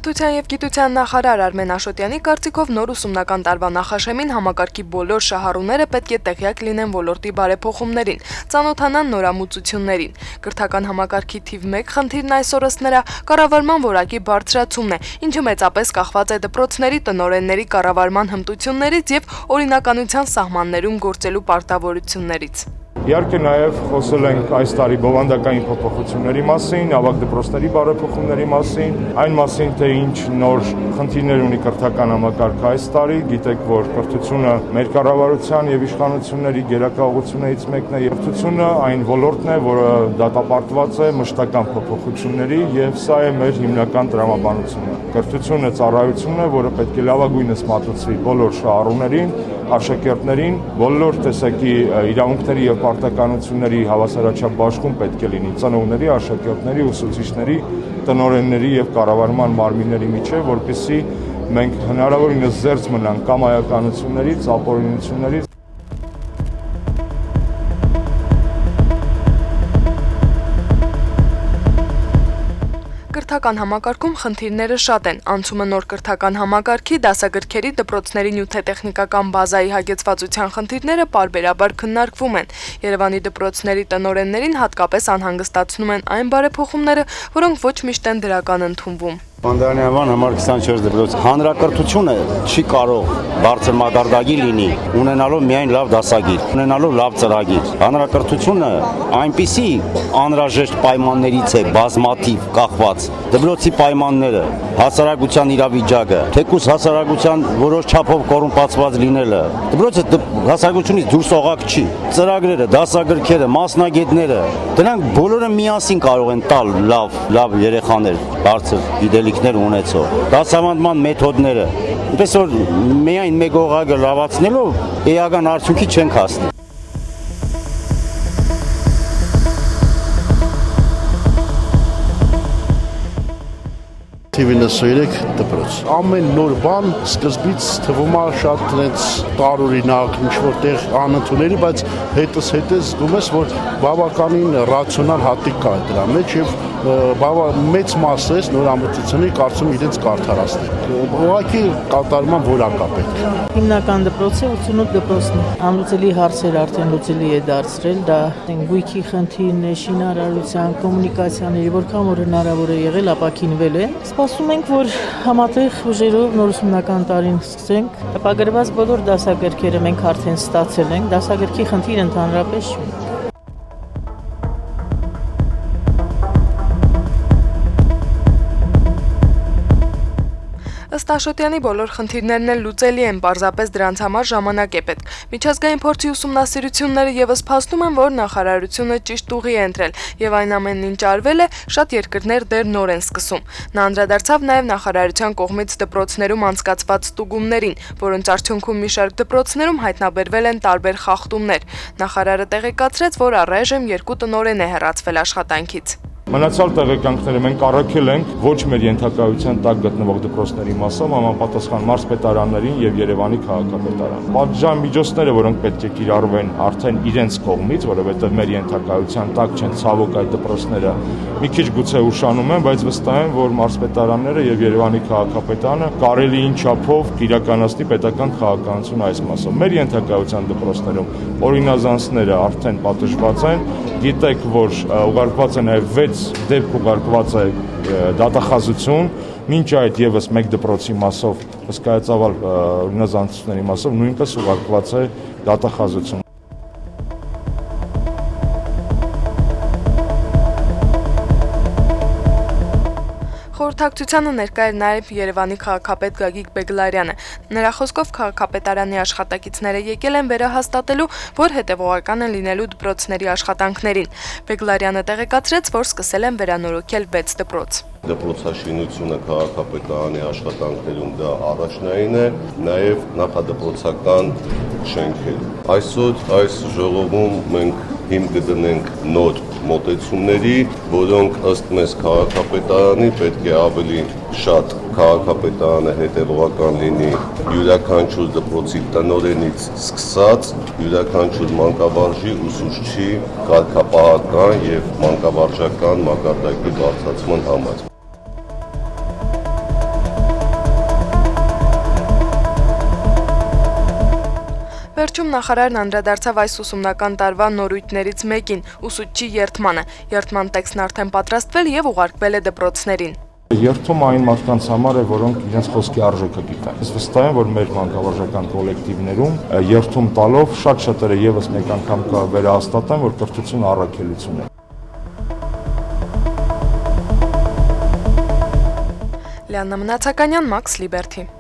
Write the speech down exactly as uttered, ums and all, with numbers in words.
Կրթության և գիտության նախարար Արմեն Աշոտյանի կարծիքով նոր ուսումնական տարվա նախաշեմին համակարգի բոլոր շահառուները պետք է տեղյակ լինեն ոլորտի բարեփոխումներին, ծանոթանան նորամուծություններին։ Կրթական համակարգի թիվ մեկ խնդիրն այսօրս նրա կառավարման որակի բարձրացումն է, ինչը մեծապես կախված է դպրոցների տնօրենների կառավարման հմտություններից և օրինականության սահմաններում գործելու պարտավորություններից։ Իհարկե նաև խոսել ենք այս տարի բովանդակային փոփոխությունների մասին, ավագ դպրոցների բարեփոխումների մասին, այն մասին, թե ինչ նոր խնդիրներ ունի կրթական համակարգը այս տարի, գիտեք, որ կրթությունը մեր կառավարության եւ իշխանությունների գերակայություններից մեկն է, եւ կրթությունը այն ոլորտն է, որը դատապարտված է մշտական փոփոխությունների եւ սա է մեր հիմնական տրամաբանությունը։ Կրթությունը ծառայությունն է, որը պետք է լավագույնս մատուցվի բոլոր շահառուներին, աշակերտներին, բոլոր տեսակի իրավունքների եւ պարտականությունների հավասարաչափ բաշխում պետք է լինի ծնողների, աշակերտների, ուսուցիչների, տնօրենների եւ կառավարման մարմինների միջեւ, որպեսզի մենք հնարավորինս զերծ մնանք կամայականություններից, ապօրինություններից։ Կրթական համակարգում խնդիրները շատ են, անցումը նոր կրթական համակարգի, դասագրքերի, դպրոցների նյութատեխնիկական բազայի հագեցվածության խնդիրները պարբերաբար քննարկվում են։ Երևանի դպրոցների տնօրեններին հատկապես անհանգստացնում են այն բարեփոխումները, որոնք ոչ միշտ են դրական ընդունվում։ Մանդարանի անվան համար քսանչորս դպրոց հանրակրթությունը չի կարող բարձր մակարդակի լինի, ունենալով միայն լավ դասագիր, ունենալով լավ ծրագիր։ Հանրակրթությունը այնպիսի անհրաժեշտ պայմաններից է բազմաթիվ կախված։ Դպրոցի պայմանները, հասարակության իրավիճակը, թեկուզ հասարակության որոշ չափով կոռումպացված լինելը։ Դպրոցը հասարակությունից դուրս օղակ չի։ Ծրագրերը, դասագրքերը, մասնագետները, դրանք բոլորը միասին կարող են տալ լավ, լավ երեխաներ, բարձր գիտելիքներ ունեցող, դասավանդման մեթոդները, այնպես որ միայն մեկ օղակը լավացնելով էական արդյունքի չենք հասնի։ Տիվինասոյրեք դպրոց։ Ամեն նոր բան սկզբից թվում է շատ այնց տարօրինակ, ինչ որտեղ անընդունելի, բայց հետս հետս զգում ես, որ բավականին ռացիոնալ հատիկ կա դրա մեջ եւ մեծ մասը նորամուծությունների կարծում իրենց կարդարացնել։ Ուղղակի կատարման որակա պետք։ Հիմնական դպրոցը ութսունութ դպրոցն է։ Անլուծելի հարցեր արդեն լուծելի է դարձրել, դա գույքի խնդիրն է, շինարարության, կոմունիկացիաների, որքան որ հնարավոր է եղել ապաքինվել է։ Սպասում ենք, որ համատեղ ուժերով նոր ուսումնական տարին սկսենք։ Տպագրված բոլոր դասագրքերը մենք արդեն ստացել ենք, դասագրքի խնդիր ընդհանրապես չի։ Ըստ Աշոտյանի բոլոր խնդիրներն էլ լուծելի են, պարզապես դրանց համար ժամանակ է պետք։ Միջազգային փորձի ուսումնասիրությունները եւս փաստում են, որ նախարարությունը ճիշտ ուղի է ընտրել, եւ այն ամենն ինչ արվել է, շատ երկրներ դեռ նոր են սկսում։ Նա անդրադարձավ նաեւ նախարարության կողմից դպրոցներում անցկացված ստուգումներին, որոնց արդյունքում մի շարք դպրոցներում հայտնաբերվել են տարբեր խախտումներ։ Նախարարը տեղեկացրեց, որ առայժմ երկու տնօրեն է հեռացվել աշխատանքից։ Մնացյալ տեղեկանքները մենք առաքել ենք ոչ մեր ենթակայության տակ գտնվող դպրոցների մասով համապատասխան մարզպետարաններին եւ Երևանի քաղաքապետարան։ Պատժամիջոցները, որոնք պետք է կիրառվեն արդեն իրենց կողմից, որովհետեւ մեր ենթակայության տակ չեն, ցավոք այդ դպրոցները մի քիչ գուցե ուշանում են, բայց վստահ եմ, որ մարզպետարանները եւ Երևանի քաղաքապետարանը կարելիին չափով կիրականացնի պետական քաղաքականություն այս մասով։ Մեր ենթակայության դպրոցներում օրինազանցները արդեն պատժված են, գիտեք, որ ուղարկված է նաեւ վեց դեպք ուղարկված է դատախազություն, մինչ այդ եւս մեկ դպրոցի մասով հսկայածավալ օրինազանցությունների մասով նույնպես ուղարկված է դատախազություն։ Խորհրդակցությանը ներկա էր նաև Երևանի քաղաքապետ Գագիկ Բեգլարյանը։ Նրա խոսքով քաղաքապետարանի աշխատակիցները եկել են վերահաստատելու, որ հետևողական են լինելու դպրոցների աշխատանքներին։ Բեգլարյանը տեղեկացրեց, որ սկսել են վերանորոգել վեց դպրոց։ Դպրոցաշինությունը քաղաքապետարանի աշխատանքներում դա առաջնային է, նաև նախադպրոցական շենքեր։ Այսօր այս ժողովում մենք հիմք կդնենք նոր մոտեցումների, որոնք ըստ մեզ քաղաքապետարանի պետք է ավելի շատ քաղաքապետարանը հետևողական լինի յուրաքանչյուր դպրոցի տնօրենից սկսած յուրաքանչյուր մանկավարժի, ուսուցչի կարգապահական եւ մանկավարժական մակարդակի բարձրացման համար։ Տարեվերջում նախարարն անդրադարձավ այս ուսումնական տարվա նորույթներից մեկին՝ ուսուցչի երդմանը։ Երդման տեքստն արդեն պատրաստվել եւ ուղարկվել է դպրոցներին։ Երդումը այն մարդկանց համար է, որոնք իրենց խոսքի արժեքը գիտեն։ Ես վստահ եմ, որ մեր մանկավարժական կոլեկտիվներում երդում տալով շատ շատերը եւս մեկ անգամ կվերահաստատեն, որ կրթությունը առաքելություն է։ Լիաննա Մնացականյան, Մաքս Լիբերթի։